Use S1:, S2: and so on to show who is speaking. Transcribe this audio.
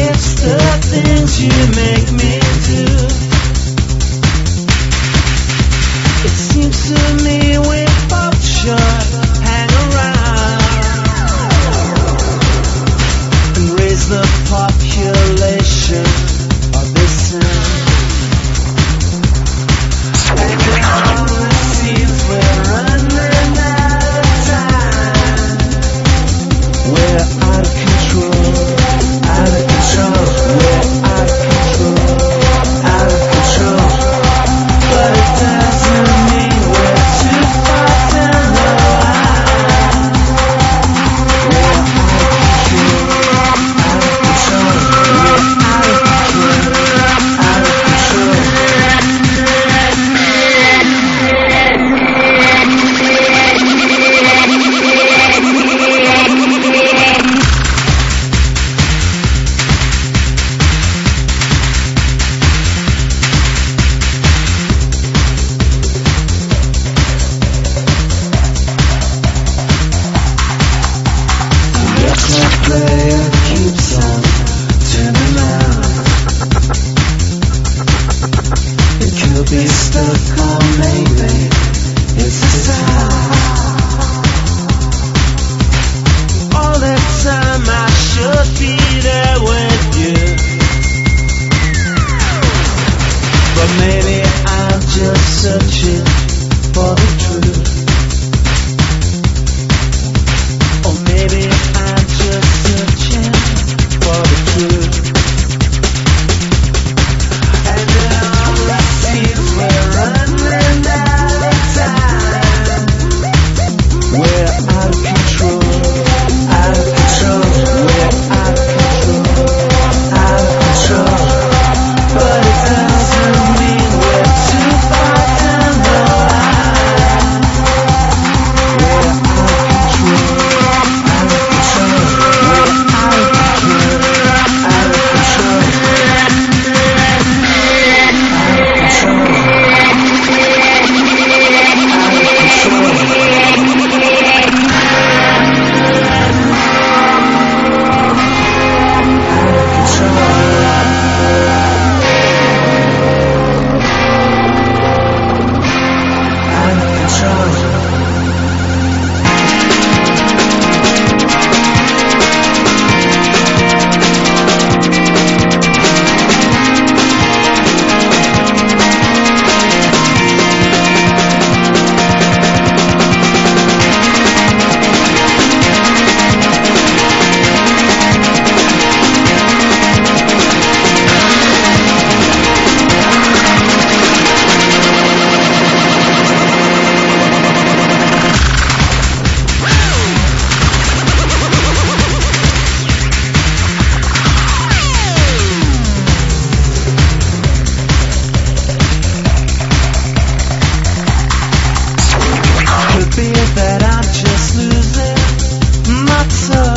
S1: It's the things you make me do. It seems to me we both should hang around and raise the population of this town. And all it seems we're running out of time. We're out of control, out of control. We're out of control, out of control. But it doesn't mean we're too far down the line. We're out of control, out of control. We're out of control, out of player keeps on turning round. It could be stuck or maybe it's a sound. All the time I should be there with you, but maybe I'm just searching for the truth. Or maybe I'm just searching for the truth. And all I see is we're running out of time. We're out of control, out of control. We're out of control, out of control. But it doesn't mean we're too far down the line. We're out of control. That I'm just losing my touch.